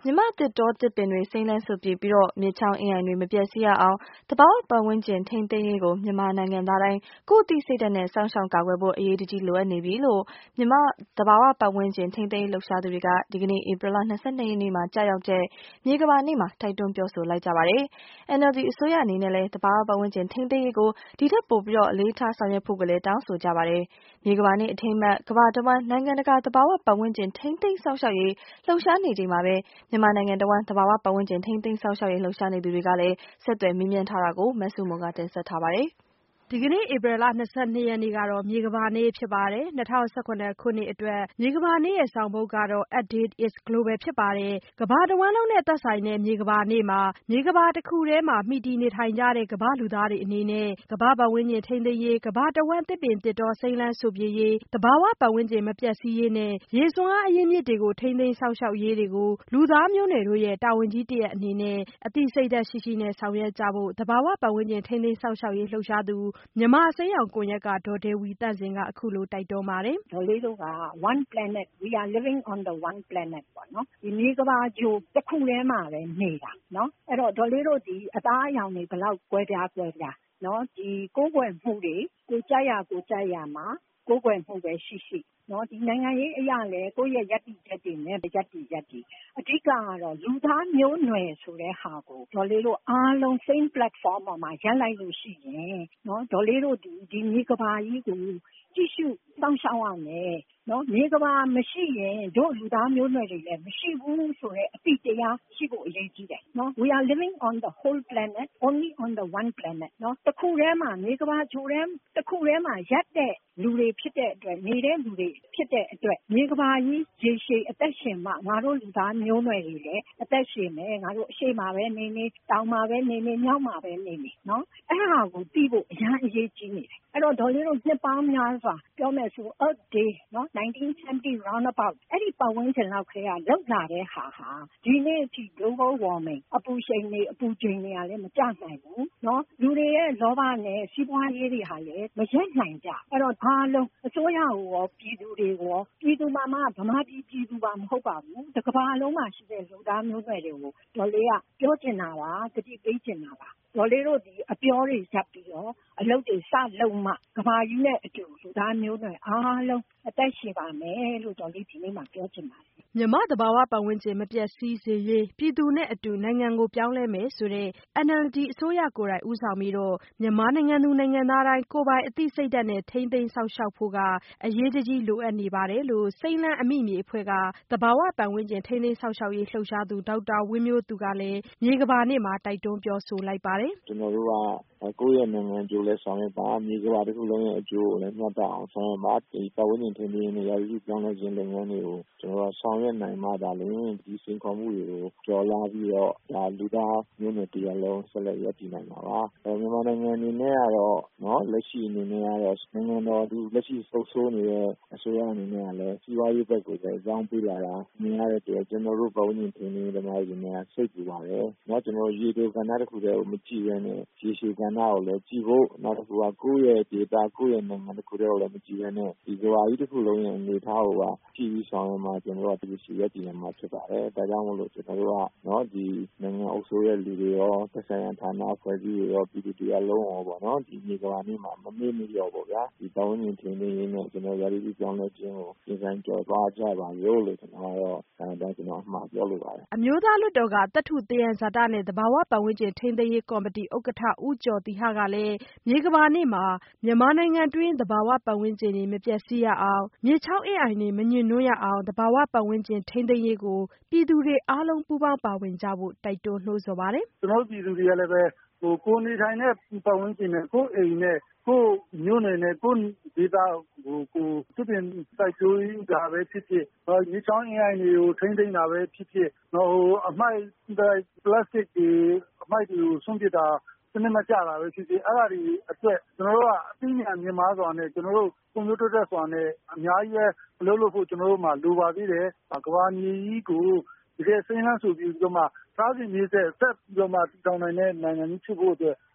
မြန်မာသစ်တောသစ်ပင်တွေစိမ်းလန်းစိုပြေပြီးမြစ်ချောင်းအင်းအိုင်တွေမပျက်စီးရအောင်သဘာဝပတ်ဝန်းကျင်ထိန်းသိမ်းရေးကိုမြန်မာနိုင်ငံသားတိုင်းကိုယ့်အသိစိတ်ဓာတ်နဲ့စောင့်ရှောက်ကာကွယ်ဖို့အရေးတကြီးလိုအပ်နေပြီလို့မြန်မာသဘာဝပတ်ဝန်းကျင်ထိန်းသိမ်းရေးလှုပ်ရှားသူတွေကဒီကနေ့ဧပြီလ22 ရက်နေ့မှာကျရောက်တဲ့မြေကမ္ဘာနေ့မှာတိုက်တွန်းပြောဆိုလိုက်ကြပါတယ်။ NLD အစိုးရအနေနဲ့လည်းသဘာဝပတ်ဝန်းကျင်ထိန်းသိမ်းရေးကိုဒီထက်ပိုပြီးအလေးထားဆောင်ရွက်ဖို့လည်းတောင်းဆိုကြပါတယ်။ မြေကမ္ဘာနေ့အထိမ်းအမှတ်ကမ္ဘာတဝှမ်းနိုင်ငံတကာသဘာဝပတ်ဝန်းကျင်ထိန်းသိမ်းစောင့်ရှောက်ရေးလှုပ်ရှားနေချိန်မှာပဲမြန်မာနိုင်ငံတဝှမ်းသဘာဝပတ်ဝန်းကျင်ထိန်းသိမ်းစောင့်ရှောက်ရေးလှုပ်ရှားနေသူတွေကလည်းဆက်သွယ်မေးမြန်းထားတာကိုမဆုမွန်ကတင်ဆက်ထားပါတယ်။ ဒီကနေ့ဧပြီလ22 ရက်နေ့ကတော့မြေကမ္ဘာနေ့ဖြစ်ပါတယ်။ 2017ခုနှစ်အတွက်မြေကမ္ဘာနေ့ရဲ့ဆောင်ပုဒ်ကတော့ A Day is Global ဖြစ်ပါတယ်။ ကမ္ဘာတဝှမ်းလုံးနဲ့သက်ဆိုင်တဲ့မြေကမ္ဘာနေ့မှာမြေကမ္ဘာတခုထဲမှာမှီတည်နေထိုင်ကြတဲ့ကမ္ဘာလူသားတွေအနေနဲ့ကမ္ဘာပတ်ဝန်းကျင်ထိန်းသိမ်းရေးကမ္ဘာတဝှမ်းသစ်ပင်သစ်တောစိမ်းလန်းစိုပြေရေးသဘာဝပတ်ဝန်းကျင်မပျက်စီးရေးနဲ့ရေစွမ်းအားအရင်းမြစ်တွေကိုထိန်းသိမ်းစောင့်ရှောက်ရေးတွေကိုလူသားမျိုးနွယ်တို့ရဲ့တာဝန်ကြီးတရပ်အနေနဲ့အသိစိတ်ဓာတ်ရှိရှိနဲ့ဆောင်ရွက်ကြဖို့သဘာဝပတ်ဝန်းကျင်ထိန်းသိမ်းစောင့်ရှောက်ရေးလှုပ်ရှားသူမြန်မာအစိမ်းရောင်ကွန်ရက်ကဒေါ်ဒေဝီသန့်စင်ကအခုလိုတိုက်တွန်းပါတယ်။ဒေါ်လေးတို့က one planet we are living on the one planet ပေါ့နော်ဒီမြေကမ္ဘာဂြိုလ်တစ်ခုထဲမှာပဲနေတာနော်အဲ့တော့ဒေါ်လေးတို့ဒီအသားအရောင်တွေဘယ်လောက်ကွဲပြားနော်ဒီကိုယ်ွယ်မှုတွေကိုကြိုက်ရမှာကိုယ်ွယ်မှုပဲရှိနော်ဒီနိုင်ငံရေးအရာလဲကိုယ့်ရဲ့ယက်တီချက်တွေနဲ့ယက်တီအဓိကကတော့လူသားမျိုးနွယ်ဆိုတဲ့ဟာကိုဒေါ်လေးတို့အားလုံး same platform ပေါ်မှာရပ်လိုက်လို့ရှိရင်နော်ဒေါ်လေးတို့ဒီမြေကမ္ဘာကြီးကိုကြည့်ရှုစောင့်ရှောက်ရမယ်နော်မြေကမ္ဘာမရှိရင်တို့လူသားမျိုးနွယ်တွေလည်းမရှိဘူးဆိုတဲ့အသိတရားရှိဖို့အရေးကြီးတယ်နော် we are living on the whole planet only on the one planet နော်တစ်ခုထဲမှာမြေကမ္ဘာဂြိုလ်ထဲတစ်ခုထဲမှာရပ်တဲ့လူတွေဖြစ်တဲ့အတွက်နေတဲ့လူတွေဖြစ်တဲ့အတွက်မြေကမ္ဘာကြီးရေရှည်အသက်ရှင်မှငါတို့လူသားမျိုးနွယ်တွေလည်းအသက်ရှင်မယ်ငါတို့အရှိမှာပဲနေတောင်မှာပဲနေမြောက်မှာပဲနေနော်အဲ့ဒါကိုသိဖို့အများအရေးကြီးနေတယ်အဲ့တော့ဒေါ်လေးတို့နှစ်ပေါင်းများစွာပြောမယ်ဆို Earth Day နော်1970 round about အဲ့ဒီပတ်ဝန်းကျင်လောက်ခေတ်ကလောက်လာတဲ့ဟာဒီနေ့အထိ global warming အပူချိန်တွေကလည်းမကျနိုင်ဘူးနော်လူတွေရဲ့လောဘနဲ့စီးပွားရေးတွေဟာလည်းမရပ်နိုင်ကြအဲ့တော့အားလုံးအစိုးရကိုရောပြည်သူတွေကိုရောပြည်သူမှဗမာပြည်သူပါမဟုတ်ပါဘူးတစ်ကမ္ဘာလုံးမှာရှိတဲ့လူသားမျိုးနွယ်တွေကိုဒေါ်လေးကပြောချင်တာပါတတိပေးချင်တာပါဒေါ်လေးတို့ဒီအပြောတွေရပ်ပြီးတော့အလုပ်တွေစလုပ်မှကဘာကြီးနဲ့အတူလူသားမျိုးနွယ်အားလုံးအသက်ရှင်ပါမယ်လို့ဒေါ်လေးဒီနေ့မှာပြောချင်ပါတယ်မြန်မာသဘာဝပတ်ဝန်းကျင်မပျက်စီးစေရေးပြည်သူနဲ့အတူနိုင်ငံကိုပြောင်းလဲမယ်ဆိုတဲ့ NLD အစိုးရကိုယ်တိုင်ဦးဆောင်ပြီးမြန်မာနိုင်ငံသူနိုင်ငံသားတိုင်းကိုယ်ပိုင်အသိစိတ်ဓာတ်နဲ့ထိန်းသိမ်းစောင့်ရှောက်ဖို့ကအရေးတကြီးလိုအပ်နေပါတယ်လို့စိမ်းလန်းအမိမြေအဖွဲ့ကသဘာဝပတ်ဝန်းကျင်ထိန်းသိမ်းစောင့်ရှောက်ရေးလှုပ်ရှားသူဒေါက်တာဝင်းမျိုးသူကလည်းမြေကမ္ဘာနေ့မှာတိုက်တွန်းပြောဆိုလိုက်ပါတယ်။ကျွန်တော်တို့ကကိုယ့်ရဲ့နိုင်ငံအကျိုးလဲဆောင်ရွက်ပါမြေကမ္ဘာတစ်ခုလုံးရဲ့အကျိုးကိုလည်းမျှတအောင်ဆောင်ရွက်ပါဒီပတ်ဝန်းကျင်ထိန်းသိမ်းရေးနဲ့ရာသီဥတုပြောင်းလဲခြင်းလုပ်ငန်းတွေကိုကျွန်တော်တို့ဆောင်ရွက်နိုင်မှသာလျှင်ဒီစိန်ခေါ်မှုတွေကိုကျော်လွှားပြီးတော့လူသားမျိုးနွယ်တရားလုံးဆက်လက်ရပ်တည်နိုင်မှာပါမြန်မာနိုင်ငံအနေနဲ့ကတော့လက်ရှိအနေနဲ့ကတော့နိုင်ငံတော်သူလက်ရှိစုပ်ဆိုးနေတဲ့အစိုးရအနေနဲ့ကလည်းစီးပွားရေးဘက်ကိုလည်းကြောင်းပေးလာတာမြင်ရတဲ့အတွက်ကျွန်တော်တို့ပတ်ဝန်းကျင်ထိန်းသိမ်းရေးသမားတွေနဲ့စိတ်ပူပါတယ်ကျွန်တော်ရေတိုကဏ္ဍတစ်ခုတည်းကိုမကြည့်ဘဲနဲ့ရေရှည်ကဏ္ဍကိုလည်းကြည့်ဖို့နောက်တစ်ခုကကိုယ့်ရဲ့ဒေသကိုယ့်ရဲ့နိုင်ငံတစ်ခုတည်းကိုလည်းမကြည့်ဘဲနဲ့ဒီကမ္ဘာကြီးတစ်ခုလုံးရဲ့အနေအထားကိုပါကြည့်ပြီးဆောင်ရွက်မှကျွန်တော်တို့ကဒီစီရပ်တည်ရမှာဖြစ်ပါတယ်ဒါကြောင့်မို့လို့ကျွန်တော်တို့ကဒီနိုင်ငံအုပ်စိုးရဲ့လူတွေရောသက်ဆိုင်ရာဌာနအဖွဲ့အစည်းတွေရောပြည်သူတရားလုံးရောပေါ့ဒီမြေကမ္ဘာနေ့မှာမမေ့မိရောပေါ့ဗျာဒီပတ်ဝန်းကျင်ထိန်းသိမ်းရေးနဲ့ကျွန်တော်ရာသီဥတုပြောင်းလဲခြင်းကိုပြင်ဆိုင်ကြော်သွားကြပါလို့ကျွန်တော်ကတော့ကျွန်တော်အမှားပြောလိုပါတယ်အမျိုးသားလွှတ်တော်ကသတ္ထုသယံဇာတနဲ့သဘာဝပတ်ဝန်းကျင်ထိန်းသိမ်းရေးကော်မတီဥက္ကဋ္ဌဦးကျော်သီဟကလည်းမြေကမ္ဘာနေ့မှာမြန်မာနိုင်ငံတွင်းသဘာဝပတ်ဝန်းကျင်မပျက်စီးရအောင်မြစ်ချောင်းအင်းအိုင်တွေမညစ်နွမ်းရအောင်သဘာဝပတ်ဝန်းကျင်ထိန်းသိမ်းရေးကိုပြည်သူတွေအားလုံးပူးပေါင်းပါဝင်ကြဖို့တိုက်တွန်းနှိုးဆော်ပါတယ်ကျွန်တော်ပြည်သူတွေကလည်းပဲကိုနေထိုင်တဲ့ပတ်ဝန်းကျင်နဲ့ကိုယ်အိမ်နဲ့ကိုမျိုးနယ်နဲ့ကိုဒေတာကိုသူပြင်စိုက်ပျိုးရေးတာပဲဖြစ်ဖြစ်မြေချောင်းအင်းအိုင်တွေကိုထိန်းသိမ်းတာပဲဖြစ်ဖြစ်အမိုက်ပလတ်စတစ်တွေအမိုက်တွေကိုဆွန့်ပစ်တာစနစ်မကျတာပဲဖြစ်ဖြစ်အဲ့ဒါတွေအတွက်ကျွန်တော်တို့ကအသိဉာဏ်မြင့်မားစွာနဲ့ကျွန်တော်တို့ကွန်ပျူတာတက်စွာနဲ့အများကြီးပဲလုပ်ဖို့ကျွန်တော်တို့မှာလိုပါသေးတယ်ကမ္ဘာမြေကြီးကိုဒီကစိမ်းလန်းဆိုပြီးတော့မှစားစဉ်မြေဆက်ပြီးတော့မှတည်ထောင်နိုင်တဲ့နိုင်ငံကြီးဖြစ်ဖို့အတွက်ထ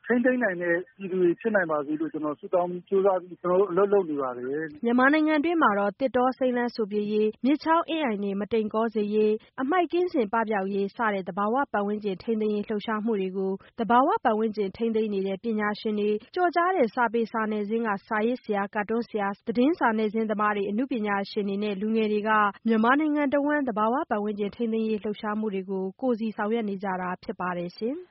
ထိန်းသိမ်းနိုင်တဲ့ပြည်သူတွေဖြစ်နိုင်ပါစေလို့ကျွန်တော်ဆုတောင်းကြိုးစားပြီးကျွန်တော်တို့အလုပ်လုပ်နေပါတယ်မြန်မာနိုင်ငံတွင်းမှာတော့သစ်တောစိမ်းလန်းစိုပြေရေးမြစ်ချောင်းအင်းအိုင်တွေမတိမ်ကောစေရေးအမှိုက်ကင်းစင်ပပျောက်ရေးစတဲ့သဘာဝပတ်ဝန်းကျင်ထိန်းသိမ်းရေးလှုပ်ရှားမှုတွေကိုသဘာဝပတ်ဝန်းကျင်ထိန်းသိမ်းနေတဲ့ပညာရှင်တွေကြော်ကြားတဲ့စာပေစာနယ်ဇင်းကစာရေးဆရာကာတွန်းဆရာသတင်းစာနယ်ဇင်းသမားတွေအမှုပညာရှင်တွေနဲ့လူငယ်တွေကမြန်မာနိုင်ငံတဝန်းသဘာဝပတ်ဝန်းကျင်ထိန်းသိမ်းရေးလှုပ်ရှားမှုတွေကိုကိုယ်စီဆောင်ရွက်နေကြတာဖြစ်ပါတယ်ရှင်